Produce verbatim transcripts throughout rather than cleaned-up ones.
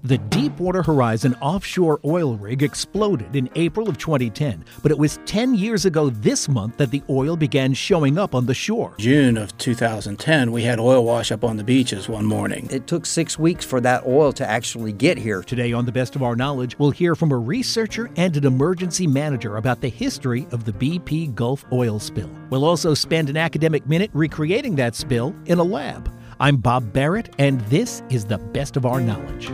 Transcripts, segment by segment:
The Deepwater Horizon offshore oil rig exploded in April of twenty ten, but it was ten years ago this month that the oil began showing up on the shore. June of two thousand ten, we had oil wash up on the beaches one morning. It took six weeks for that oil to actually get here. Today on The Best of Our Knowledge, we'll hear from a researcher and an emergency manager about the history of the B P Gulf oil spill. We'll also spend an academic minute recreating that spill in a lab. I'm Bob Barrett, and this is The Best of Our Knowledge.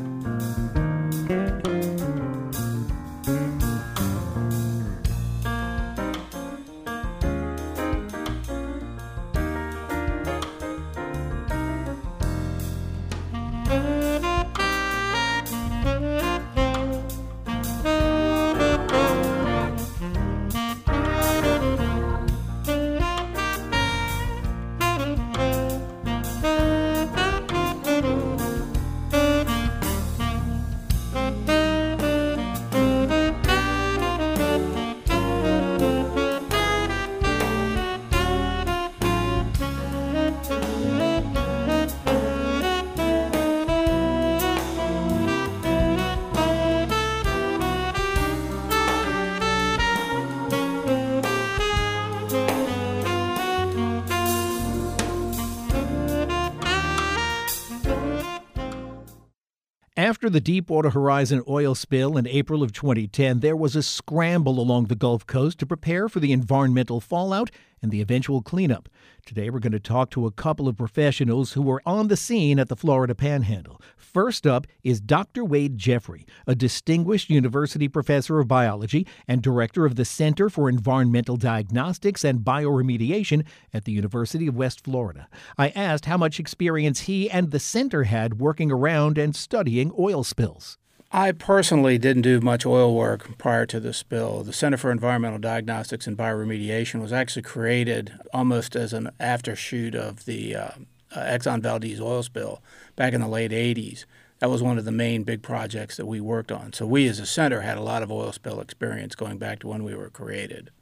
After the Deepwater Horizon oil spill in April of twenty ten, there was a scramble along the Gulf Coast to prepare for the environmental fallout and the eventual cleanup. Today, we're going to talk to a couple of professionals who were on the scene at the Florida Panhandle. First up is Doctor Wade Jeffrey, a distinguished university professor of biology and director of the Center for Environmental Diagnostics and Bioremediation at the University of West Florida. I asked how much experience he and the center had working around and studying oil spills. I personally didn't do much oil work prior to the spill. The Center for Environmental Diagnostics and Bioremediation was actually created almost as an aftershoot of the uh, uh, Exxon Valdez oil spill back in the late eighties. That was one of the main big projects that we worked on. So we as a center had a lot of oil spill experience going back to when we were created.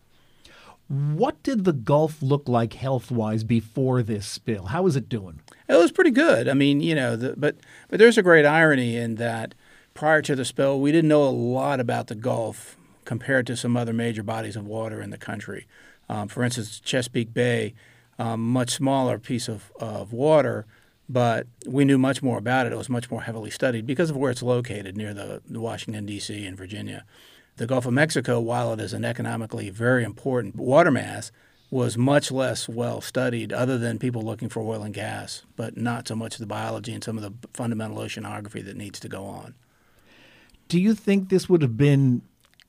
What did the Gulf look like health-wise before this spill? How was it doing? It was pretty good. I mean, you know, the, but but there's a great irony in that prior to the spill, we didn't know a lot about the Gulf compared to some other major bodies of water in the country. Um, for instance, Chesapeake Bay, um, much smaller piece of, of water, but we knew much more about it. It was much more heavily studied because of where it's located near the, the Washington, D C and Virginia. The Gulf of Mexico, while it is an economically very important water mass, was much less well studied other than people looking for oil and gas, but not so much the biology and some of the fundamental oceanography that needs to go on. Do you think this would have been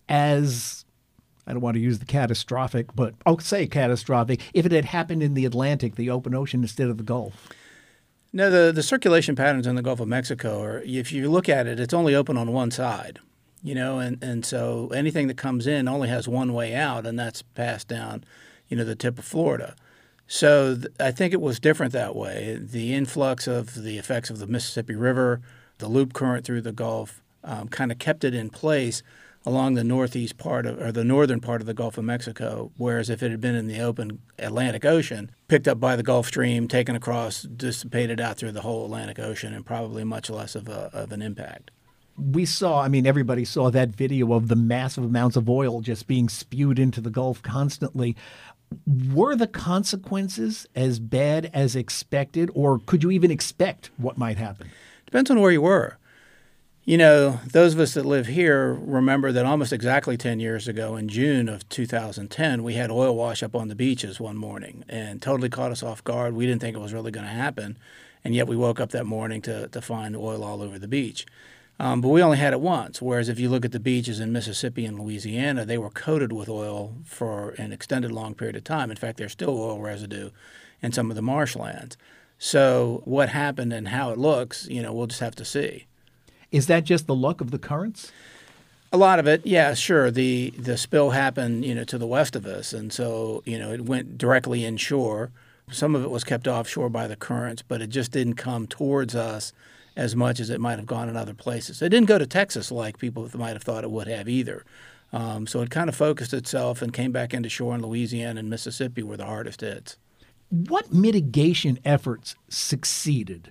as, I don't want to use the catastrophic, but I'll say catastrophic, if it had happened in the Atlantic, the open ocean, instead of the Gulf? No, the, the circulation patterns in the Gulf of Mexico are, if you look at it, it's only open on one side, you know, and, and so anything that comes in only has one way out, and that's passed down, you know, the tip of Florida. So th- I think it was different that way. The influx of the effects of the Mississippi River, the loop current through the Gulf, Um, kind of kept it in place along the northeast part of, or the northern part of the Gulf of Mexico, whereas if it had been in the open Atlantic Ocean, picked up by the Gulf Stream, taken across, dissipated out through the whole Atlantic Ocean, and probably much less of, a, of an impact. We saw, I mean, everybody saw that video of the massive amounts of oil just being spewed into the Gulf constantly. Were the consequences as bad as expected, or could you even expect what might happen? Depends on where you were. You know, those of us that live here remember that almost exactly ten years ago in June of two thousand ten, we had oil wash up on the beaches one morning and totally caught us off guard. We didn't think it was really going to happen, and yet we woke up that morning to, to find oil all over the beach. Um, but we only had it once, whereas if you look at the beaches in Mississippi and Louisiana, they were coated with oil for an extended long period of time. In fact, there's still oil residue in some of the marshlands. So what happened and how it looks, you know, we'll just have to see. Is that just the luck of the currents? A lot of it, yeah, sure. The the spill happened, you know, to the west of us, and so, you know, it went directly inshore. Some of it was kept offshore by the currents, but it just didn't come towards us as much as it might have gone in other places. It didn't go to Texas like people might have thought it would have either. Um, so it kind of focused itself and came back into shore in Louisiana and Mississippi were the hardest hits. What mitigation efforts succeeded?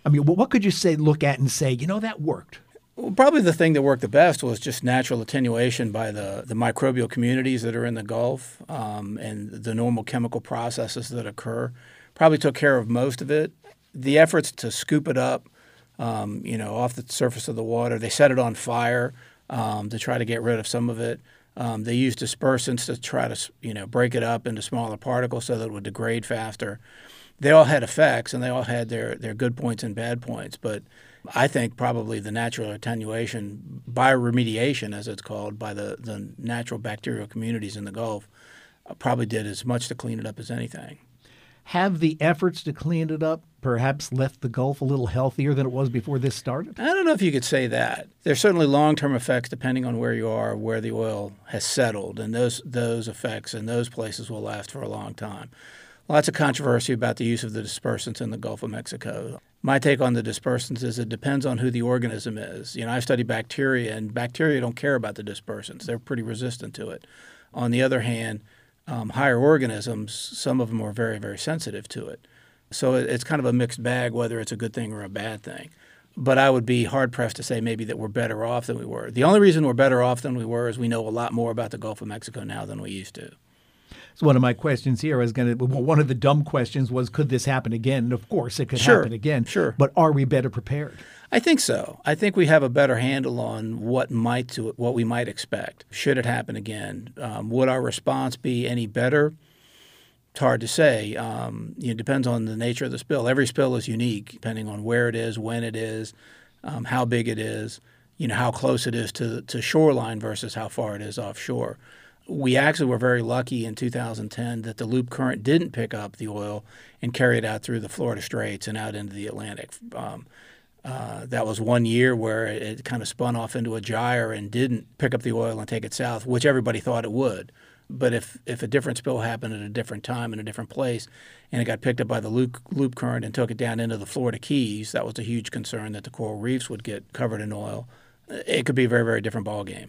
I mean, what could you say, look at and say, you know, that worked? Well, probably the thing that worked the best was just natural attenuation by the, the microbial communities that are in the Gulf um, and the normal chemical processes that occur. Probably took care of most of it. The efforts to scoop it up, um, you know, off the surface of the water, they set it on fire um, to try to get rid of some of it. Um, they used dispersants to try to, you know, break it up into smaller particles so that it would degrade faster. They all had effects, and they all had their, their good points and bad points. But I think probably the natural attenuation, bioremediation as it's called, by the, the natural bacterial communities in the Gulf, uh, probably did as much to clean it up as anything. Have the efforts to clean it up perhaps left the Gulf a little healthier than it was before this started? I don't know if you could say that. There's certainly long-term effects depending on where you are, where the oil has settled, and those those effects in those places will last for a long time. Lots of controversy about the use of the dispersants in the Gulf of Mexico. My take on the dispersants is it depends on who the organism is. You know, I study bacteria, and bacteria don't care about the dispersants. They're pretty resistant to it. On the other hand, um, higher organisms, some of them are very, very sensitive to it. So it, it's kind of a mixed bag whether it's a good thing or a bad thing. But I would be hard-pressed to say maybe that we're better off than we were. The only reason we're better off than we were is we know a lot more about the Gulf of Mexico now than we used to. So one of my questions here is going to, well, one of the dumb questions was, could this happen again? And of course, it could Sure, happen again. sure. But are we better prepared? I think so. I think we have a better handle on what might to what we might expect should it happen again. Um, would our response be any better? It's hard to say. Um, you know, it depends on the nature of the spill. Every spill is unique, depending on where it is, when it is, um, how big it is, you know, how close it is to to shoreline versus how far it is offshore. We actually were very lucky in two thousand ten that the loop current didn't pick up the oil and carry it out through the Florida Straits and out into the Atlantic. Um, uh, that was one year where it, it kind of spun off into a gyre and didn't pick up the oil and take it south, which everybody thought it would. But if, if a different spill happened at a different time in a different place and it got picked up by the loop, loop current and took it down into the Florida Keys, that was a huge concern that the coral reefs would get covered in oil. It could be a very, very different ballgame.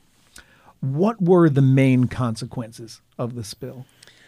What were the main consequences of the spill?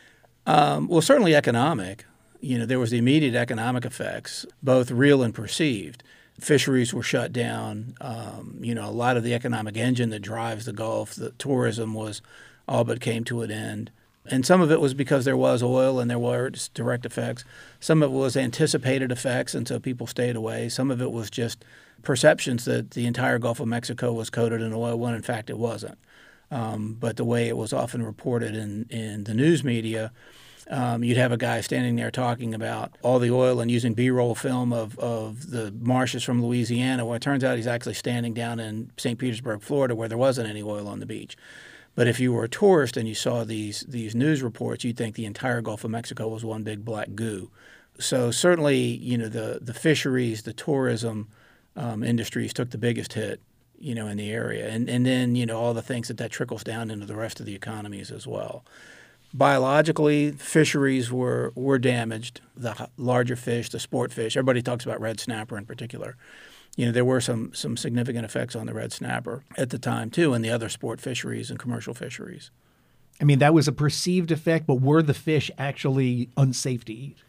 Um, well, certainly economic. You know, there was the immediate economic effects, both real and perceived. Fisheries were shut down. Um, you know, a lot of the economic engine that drives the Gulf, the tourism was all but came to an end. And some of it was because there was oil and there were direct effects. Some of it was anticipated effects, and so people stayed away. Some of it was just perceptions that the entire Gulf of Mexico was coated in oil when in fact it wasn't. Um, but the way it was often reported in, in the news media, um, you'd have a guy standing there talking about all the oil and using B-roll film of, of the marshes from Louisiana. Well, it turns out he's actually standing down in Saint Petersburg, Florida, where there wasn't any oil on the beach. But if you were a tourist and you saw these these news reports, you'd think the entire Gulf of Mexico was one big black goo. So certainly, you know, the, the fisheries, the tourism um, industries took the biggest hit, you know, in the area. And and then, you know, all the things that that trickles down into the rest of the economies as well. Biologically, fisheries were, were damaged. The larger fish, the sport fish, everybody talks about red snapper in particular. You know, there were some some significant effects on the red snapper at the time, too, and the other sport fisheries and commercial fisheries. I mean, that was a perceived effect, but were the fish actually unsafe to eat?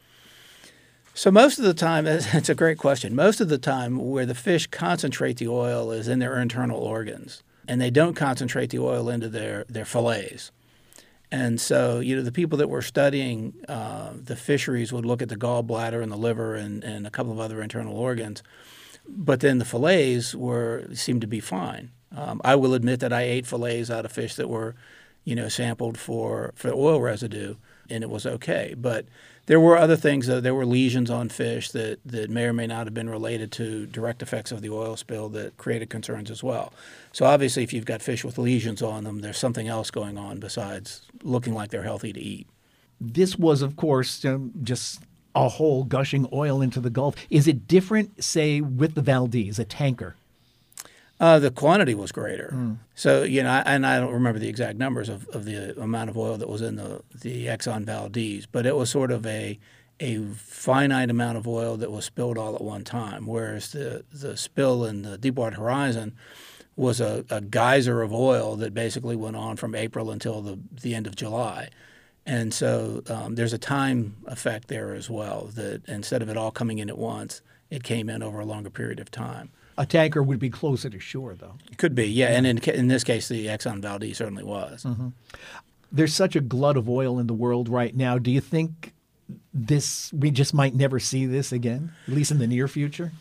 So most of the time, it's a great question. Most of the time where the fish concentrate the oil is in their internal organs, and they don't concentrate the oil into their, their fillets. And so, you know, the people that were studying uh, the fisheries would look at the gallbladder and the liver and, and a couple of other internal organs, but then the fillets were seemed to be fine. Um, I will admit that I ate fillets out of fish that were, you know, sampled for, for oil residue, and it was okay. But there were other things. Uh, there were lesions on fish that, that may or may not have been related to direct effects of the oil spill that created concerns as well. So obviously, if you've got fish with lesions on them, there's something else going on besides looking like they're healthy to eat. This was, of course, um, just a hole gushing oil into the Gulf. Is it different, say, with the Valdez, a tanker? Uh, the quantity was greater. Mm. So, you know, I, and I don't remember the exact numbers of, of the amount of oil that was in the, the Exxon Valdez, but it was sort of a a finite amount of oil that was spilled all at one time, whereas the, the spill in the Deepwater Horizon was a, a geyser of oil that basically went on from April until the, the end of July. And so um, there's a time effect there as well, that instead of it all coming in at once, it came in over a longer period of time. A tanker would be closer to shore, though. It could be, yeah. And in, in this case, the Exxon Valdez certainly was. Mm-hmm. There's such a glut of oil in the world right now. Do you think this we just might never see this again, at least in the near future?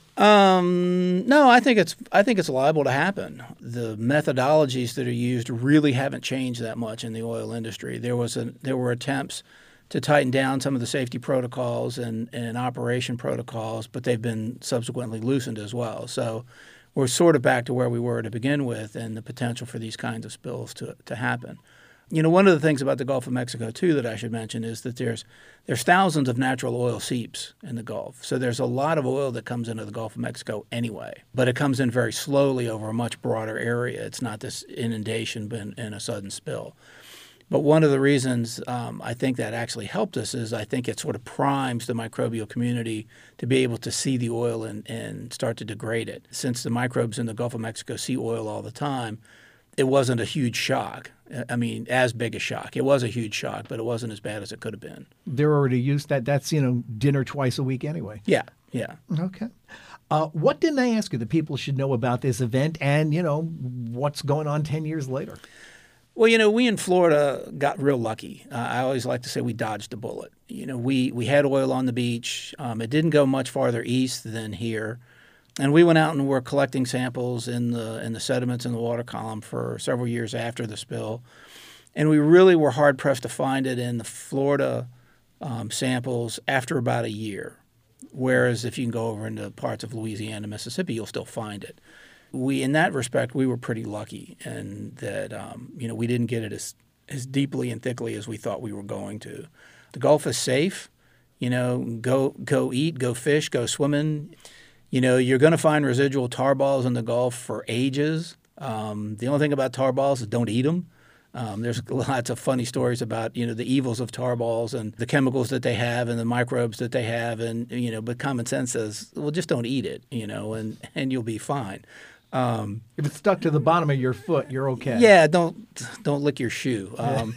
Um, no, I think it's I think it's liable to happen. The methodologies that are used really haven't changed that much in the oil industry. There was a, there were attempts to tighten down some of the safety protocols and, and operation protocols, but they've been subsequently loosened as well. So we're sort of back to where we were to begin with, and the potential for these kinds of spills to to happen. You know, one of the things about the Gulf of Mexico, too, that I should mention is that there's there's thousands of natural oil seeps in the Gulf. So there's a lot of oil that comes into the Gulf of Mexico anyway, but it comes in very slowly over a much broader area. It's not this inundation and, and a sudden spill. But one of the reasons um, I think that actually helped us is I think it sort of primes the microbial community to be able to see the oil and, and start to degrade it. Since the microbes in the Gulf of Mexico see oil all the time, it wasn't a huge shock. I mean, as big a shock. It was a huge shock, but it wasn't as bad as it could have been. They're already used that. That's, you know, dinner twice a week anyway. Yeah, yeah. Okay. Uh, what didn't I ask you that people should know about this event and, you know, what's going on ten years later? Well, you know, we in Florida got real lucky. Uh, I always like to say we dodged a bullet. You know, we, we had oil on the beach. Um, it didn't go much farther east than here. And we went out and were collecting samples in the in the sediments in the water column for several years after the spill. And we really were hard-pressed to find it in the Florida um, samples after about a year. Whereas if you can go over into parts of Louisiana, Mississippi, you'll still find it. We, in that respect, we were pretty lucky, and that um, you know we didn't get it as as deeply and thickly as we thought we were going to. The Gulf is safe. You know, go go eat, go fish, go swimming. You know, you're going to find residual tar balls in the Gulf for ages. Um, the only thing about tar balls is don't eat them. Um, there's lots of funny stories about, you know, the evils of tar balls and the chemicals that they have and the microbes that they have. And, you know, but common sense says, well, just don't eat it, you know, and, and you'll be fine. Um, if it's stuck to the bottom of your foot, you're okay. Yeah, don't don't lick your shoe. Um,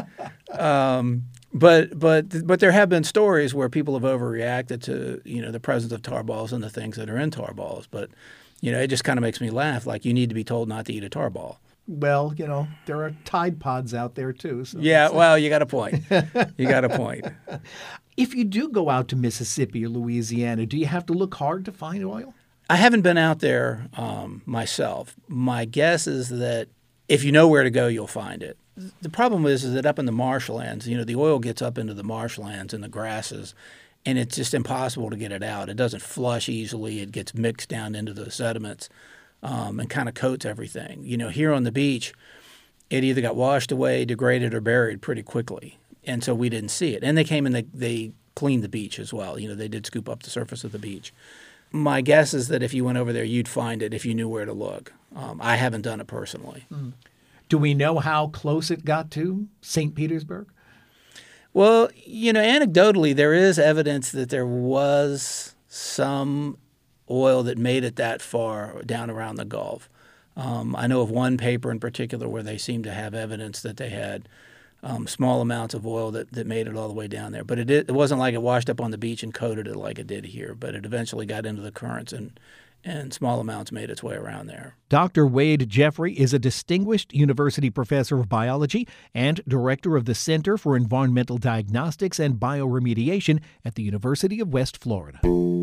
um, but but but there have been stories where people have overreacted to, you know, the presence of tar balls and the things that are in tar balls. But, you know, it just kind of makes me laugh. Like, you need to be told not to eat a tar ball. Well, you know, there are Tide Pods out there, too. So yeah, well, you got a point. You got a point. If you do go out to Mississippi or Louisiana, do you have to look hard to find oil? I haven't been out there um, myself. My guess is that if you know where to go, you'll find it. The problem is, is that up in the marshlands, you know, the oil gets up into the marshlands and the grasses, and it's just impossible to get it out. It doesn't flush easily. It gets mixed down into the sediments um, and kind of coats everything. You know, here on the beach, it either got washed away, degraded, or buried pretty quickly, and so we didn't see it. And they came and they, they cleaned the beach as well. You know, they did scoop up the surface of the beach. My guess is that if you went over there, you'd find it if you knew where to look. Um, I haven't done it personally. Mm. Do we know how close it got to Saint Petersburg? Well, you know, anecdotally, there is evidence that there was some oil that made it that far down around the Gulf. Um, I know of one paper in particular where they seem to have evidence that they had Um, small amounts of oil that, that made it all the way down there. But it, it wasn't like it washed up on the beach and coated it like it did here, but it eventually got into the currents and, and small amounts made its way around there. Doctor Wade Jeffrey is a distinguished university professor of biology and director of the Center for Environmental Diagnostics and Bioremediation at the University of West Florida.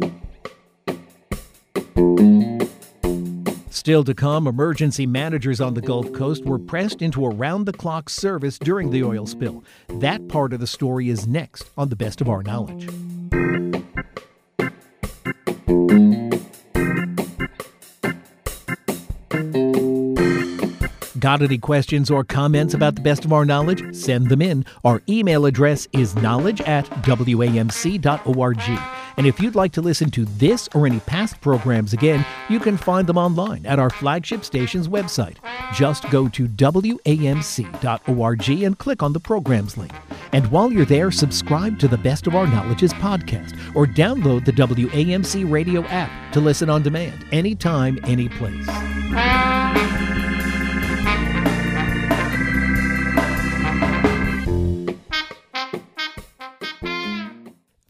Still to come, emergency managers on the Gulf Coast were pressed into around-the-clock service during the oil spill. That part of the story is next on The Best of Our Knowledge. Got any questions or comments about The Best of Our Knowledge? Send them in. Our email address is knowledge at w a m c dot org. And if you'd like to listen to this or any past programs again, you can find them online at our flagship station's website. Just go to w a m c dot org and click on the programs link. And while you're there, subscribe to the Best of Our Knowledge's podcast or download the W A M C radio app to listen on demand anytime, any place.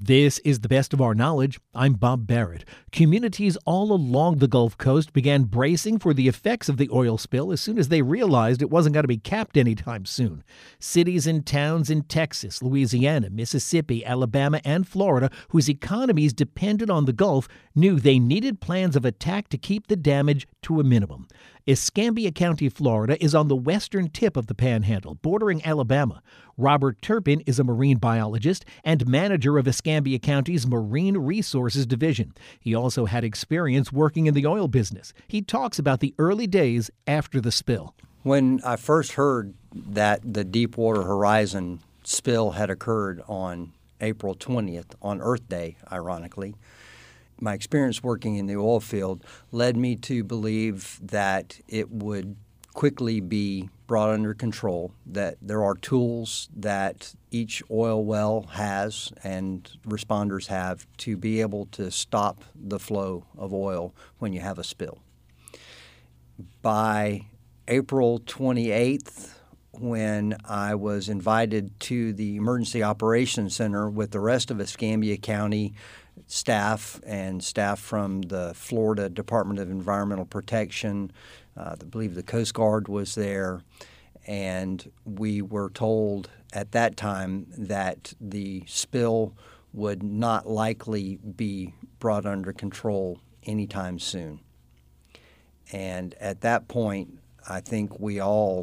This is the best of our knowledge. I'm Bob Barrett. Communities all along the Gulf Coast began bracing for the effects of the oil spill as soon as they realized it wasn't going to be capped anytime soon. Cities and towns in Texas, Louisiana, Mississippi, Alabama, and Florida, whose economies depended on the Gulf, knew they needed plans of attack to keep the damage to a minimum. Escambia County, Florida, is on the western tip of the Panhandle, bordering Alabama. Robert Turpin is a marine biologist and manager of Escambia County's Marine Resources Division. He also had experience working in the oil business. He talks about the early days after the spill. When I first heard that the Deepwater Horizon spill had occurred on April twentieth, on Earth Day, ironically, my experience working in the oil field led me to believe that it would quickly be brought under control, that there are tools that each oil well has and responders have to be able to stop the flow of oil when you have a spill. By April twenty-eighth, when I was invited to the Emergency Operations Center with the rest of Escambia County staff and staff from the Florida Department of Environmental Protection, uh, I believe the Coast Guard was there, and we were told at that time that the spill would not likely be brought under control anytime soon. And at that point, I think we all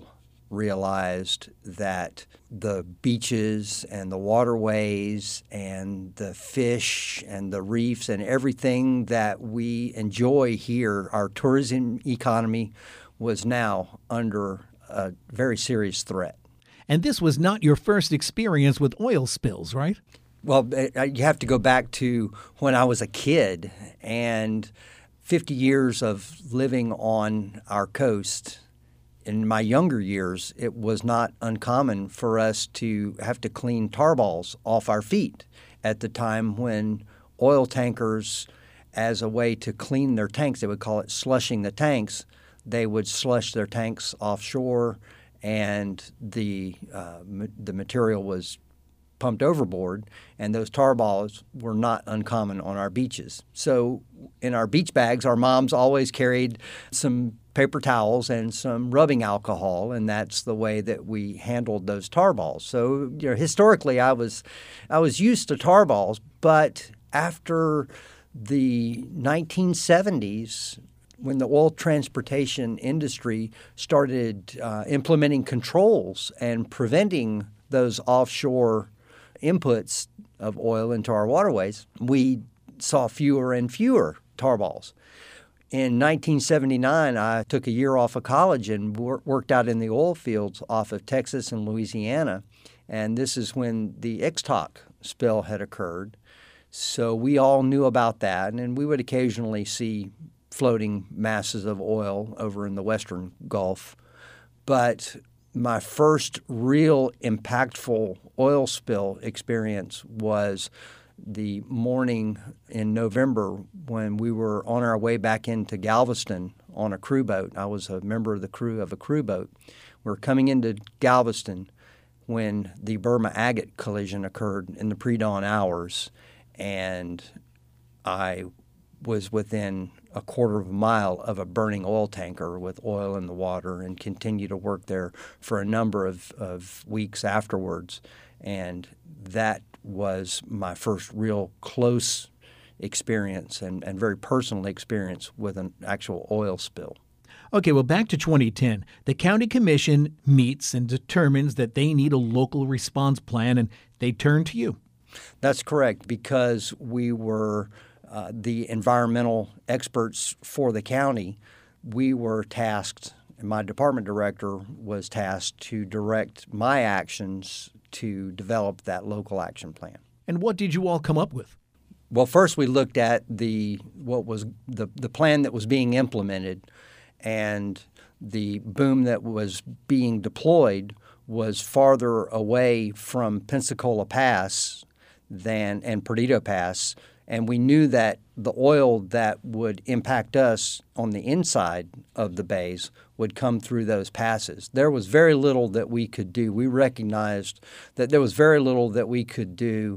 realized that the beaches and the waterways and the fish and the reefs and everything that we enjoy here, our tourism economy, was now under a very serious threat. And this was not your first experience with oil spills, right? Well, you have to go back to when I was a kid, and fifty years of living on our coast. In my younger years, it was not uncommon for us to have to clean tar balls off our feet at the time when oil tankers, as a way to clean their tanks, they would call it slushing the tanks, they would slush their tanks offshore, and the uh, ma- the material was pumped overboard, and those tar balls were not uncommon on our beaches. So in our beach bags, our moms always carried some paper towels and some rubbing alcohol, and that's the way that we handled those tar balls. So, you know, historically, I was I was used to tar balls, but after the nineteen seventies, when the oil transportation industry started uh, implementing controls and preventing those offshore inputs of oil into our waterways, we saw fewer and fewer tar balls. In nineteen seventy-nine, I took a year off of college and wor- worked out in the oil fields off of Texas and Louisiana, and this is when the Ixtoc spill had occurred. So we all knew about that, and we would occasionally see floating masses of oil over in the western Gulf. But my first real impactful oil spill experience was the morning in November when we were on our way back into Galveston on a crew boat. I was a member of the crew of a crew boat. We were coming into Galveston when the Burma Agate collision occurred in the pre-dawn hours, and I was within a quarter of a mile of a burning oil tanker with oil in the water and continued to work there for a number of, of weeks afterwards. And that was my first real close experience and, and very personal experience with an actual oil spill. Okay, well, back to twenty ten. The county commission meets and determines that they need a local response plan, and they turn to you. That's correct, because we were uh, the environmental experts for the county. We were tasked, and my department director was tasked to direct my actions to develop that local action plan. And what did you all come up with? Well, first we looked at the what was the, the plan that was being implemented, and the boom that was being deployed was farther away from Pensacola Pass than and Perdido Pass, and we knew that the oil that would impact us on the inside of the bays would come through those passes. There was very little that we could do. We recognized that there was very little that we could do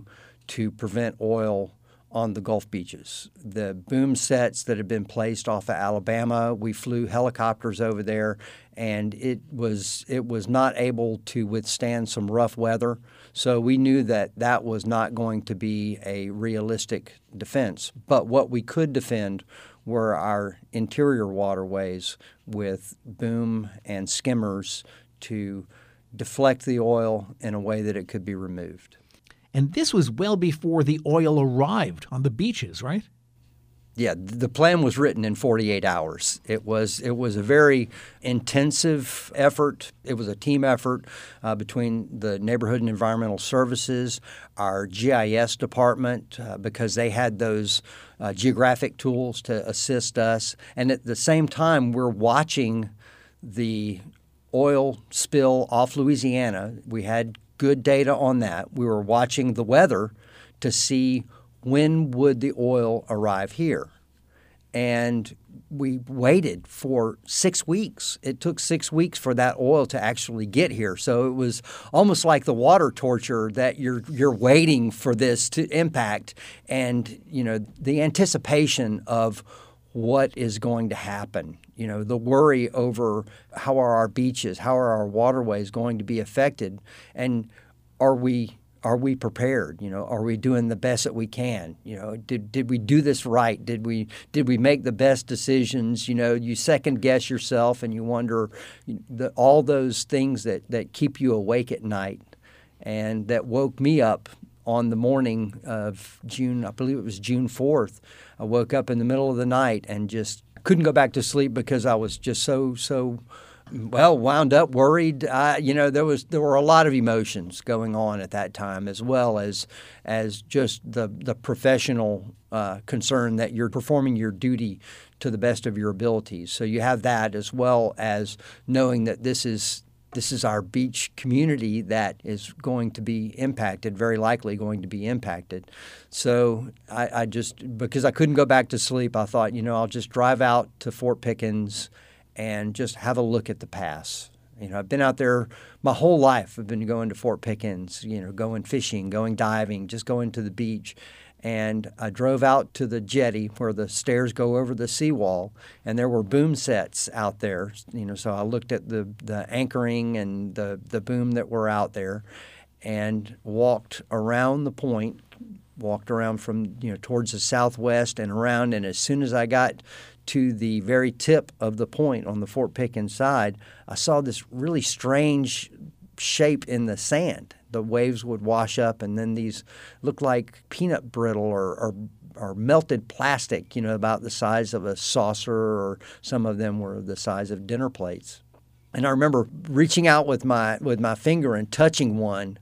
to prevent oil on the Gulf beaches. The boom sets that had been placed off of Alabama, we flew helicopters over there, and it was it was not able to withstand some rough weather. So we knew that that was not going to be a realistic defense. But what we could defend were our interior waterways with boom and skimmers to deflect the oil in a way that it could be removed. And this was well before the oil arrived on the beaches, right? Yeah, the plan was written in forty-eight hours. It was it was a very intensive effort. It was a team effort uh, between the Neighborhood and Environmental Services, our G I S department, uh, because they had those uh, geographic tools to assist us. And at the same time, we're watching the oil spill off Louisiana. We had good data on that. We were watching the weather to see when would the oil arrive here. And we waited for six weeks. It took six weeks for that oil to actually get here. So it was almost like the water torture that you're you're waiting for this to impact, and you know the anticipation of what is going to happen. You know, the worry over how are our beaches, how are our waterways going to be affected, and are we are we prepared? You know, are we doing the best that we can? You know, did did we do this right? Did we did we make the best decisions? You know, you second guess yourself and you wonder the, all those things that, that keep you awake at night, and that woke me up on the morning of June, I believe it was June fourth. I woke up in the middle of the night and just couldn't go back to sleep because I was just so, so, well, wound up, worried. I, you know, there was there were a lot of emotions going on at that time, as well as as just the, the professional uh, concern that you're performing your duty to the best of your abilities. So you have that, as well as knowing that this is This is our beach community that is going to be impacted, very likely going to be impacted. So I, I just, because I couldn't go back to sleep, I thought, you know, I'll just drive out to Fort Pickens and just have a look at the pass. You know, I've been out there my whole life. I've been going to Fort Pickens, you know, going fishing, going diving, just going to the beach. And I drove out to the jetty where the stairs go over the seawall, and there were boom sets out there. You know, so I looked at the, the anchoring and the, the boom that were out there, and walked around the point, walked around from, you know, towards the southwest and around. And as soon as I got to the very tip of the point on the Fort Pickens side, I saw this really strange shape in the sand. The waves would wash up, and then these looked like peanut brittle or, or, or melted plastic, you know, about the size of a saucer, or some of them were the size of dinner plates. And I remember reaching out with my with my finger and touching one,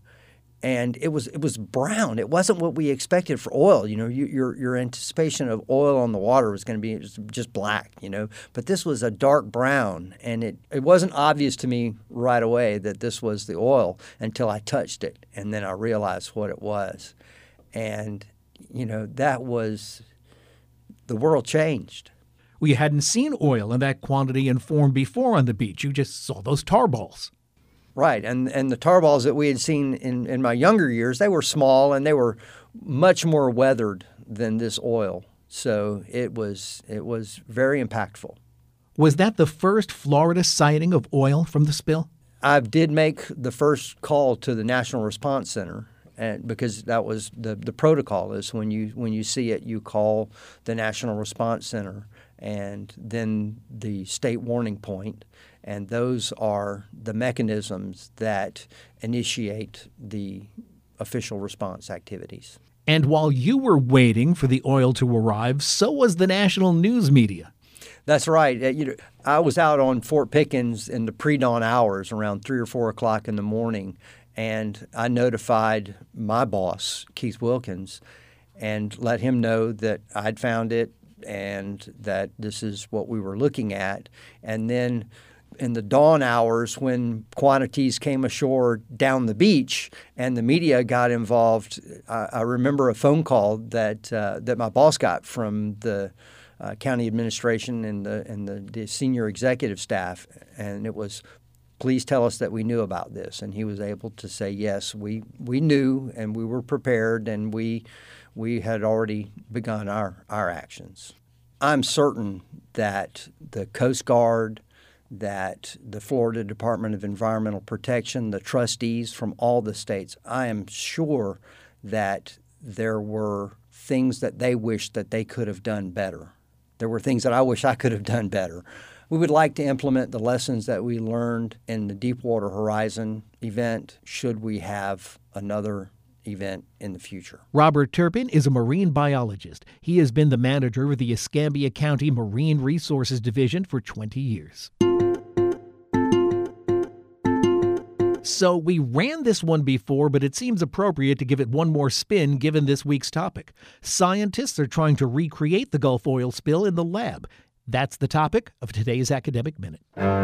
and it was it was brown. It wasn't what we expected for oil. You know, you, your your anticipation of oil on the water was going to be just black, you know. But this was a dark brown, and it, it wasn't obvious to me right away that this was the oil until I touched it, and then I realized what it was. And, you know, that was – the world changed. Well, you hadn't seen oil in that quantity and form before on the beach. You just saw those tar balls. Right, and and the tar balls that we had seen in, in my younger years, they were small and they were much more weathered than this oil. So it was it was very impactful. Was that the first Florida sighting of oil from the spill? I did make the first call to the National Response Center, and because that was the, the protocol is when you when you see it, you call the National Response Center and then the state warning point. And those are the mechanisms that initiate the official response activities. And while you were waiting for the oil to arrive, so was the national news media. That's right. You know, I was out on Fort Pickens in the pre-dawn hours around three or four o'clock in the morning, and I notified my boss, Keith Wilkins, and let him know that I'd found it and that this is what we were looking at. And then in the dawn hours, when quantities came ashore down the beach and the media got involved, I, I remember a phone call that uh, that my boss got from the uh, county administration and the and the, the senior executive staff, and it was, please tell us that we knew about this. And he was able to say, yes, we, we knew and we were prepared and we we had already begun our, our actions. I'm certain that the Coast Guard, that the Florida Department of Environmental Protection, the trustees from all the states, I am sure that there were things that they wished that they could have done better. There were things that I wish I could have done better. We would like to implement the lessons that we learned in the Deepwater Horizon event should we have another event in the future. Robert Turpin is a marine biologist. He has been the manager of the Escambia County Marine Resources Division for twenty years. So we ran this one before, but it seems appropriate to give it one more spin given this week's topic. Scientists are trying to recreate the Gulf oil spill in the lab. That's the topic of today's Academic Minute.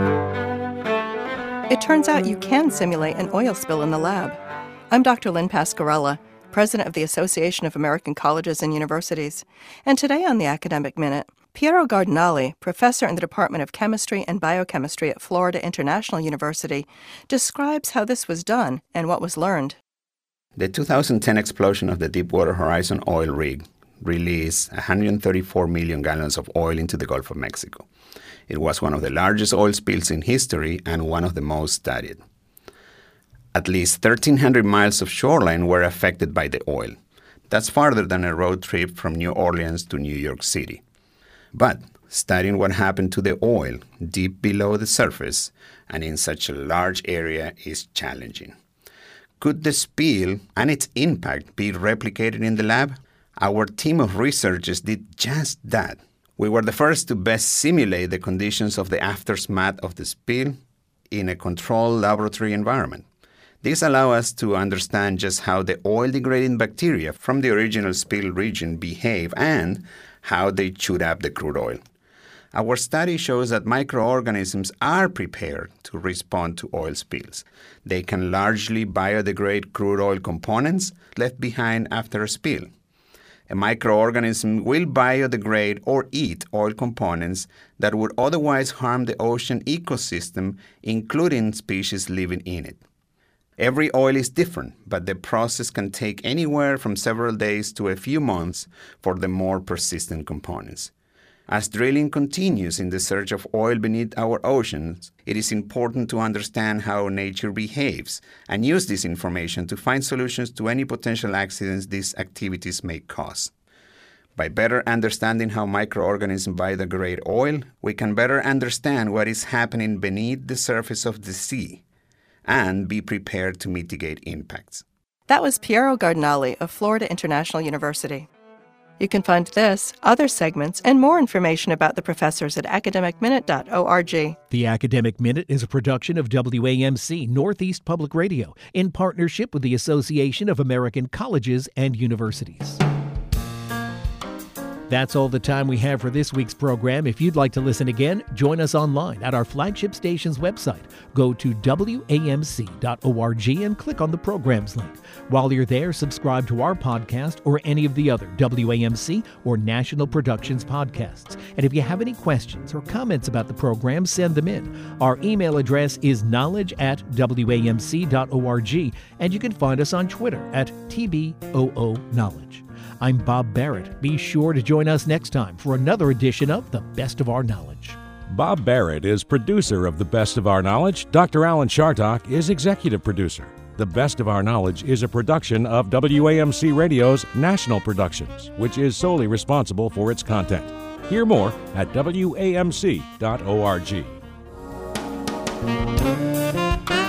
It turns out you can simulate an oil spill in the lab. I'm Doctor Lynn Pasquarella, president of the Association of American Colleges and Universities. And today on the Academic Minute, Piero Gardinali, professor in the Department of Chemistry and Biochemistry at Florida International University, describes how this was done and what was learned. The two thousand ten explosion of the Deepwater Horizon oil rig released one hundred thirty-four million gallons of oil into the Gulf of Mexico. It was one of the largest oil spills in history and one of the most studied. At least thirteen hundred miles of shoreline were affected by the oil. That's farther than a road trip from New Orleans to New York City. But studying what happened to the oil deep below the surface and in such a large area is challenging. Could the spill and its impact be replicated in the lab? Our team of researchers did just that. We were the first to best simulate the conditions of the aftermath of the spill in a controlled laboratory environment. This allows us to understand just how the oil-degrading bacteria from the original spill region behave and how they chewed up the crude oil. Our study shows that microorganisms are prepared to respond to oil spills. They can largely biodegrade crude oil components left behind after a spill. A microorganism will biodegrade or eat oil components that would otherwise harm the ocean ecosystem, including species living in it. Every oil is different, but the process can take anywhere from several days to a few months for the more persistent components. As drilling continues in the search of oil beneath our oceans, it is important to understand how nature behaves and use this information to find solutions to any potential accidents these activities may cause. By better understanding how microorganisms biodegrade oil, we can better understand what is happening beneath the surface of the sea and be prepared to mitigate impacts. That was Piero Gardinali of Florida International University. You can find this, other segments, and more information about the professors at academic minute dot org. The Academic Minute is a production of W A M C Northeast Public Radio in partnership with the Association of American Colleges and Universities. That's all the time we have for this week's program. If you'd like to listen again, join us online at our flagship station's website. Go to W A M C dot org and click on the programs link. While you're there, subscribe to our podcast or any of the other W A M C or National Productions podcasts. And if you have any questions or comments about the program, send them in. Our email address is knowledge at W A M C dot org, and you can find us on Twitter at T B O O Knowledge. I'm Bob Barrett. Be sure to join us next time for another edition of The Best of Our Knowledge. Bob Barrett is producer of The Best of Our Knowledge. Doctor Alan Chartock is executive producer. The Best of Our Knowledge is a production of W A M C Radio's National Productions, which is solely responsible for its content. Hear more at W A M C dot org.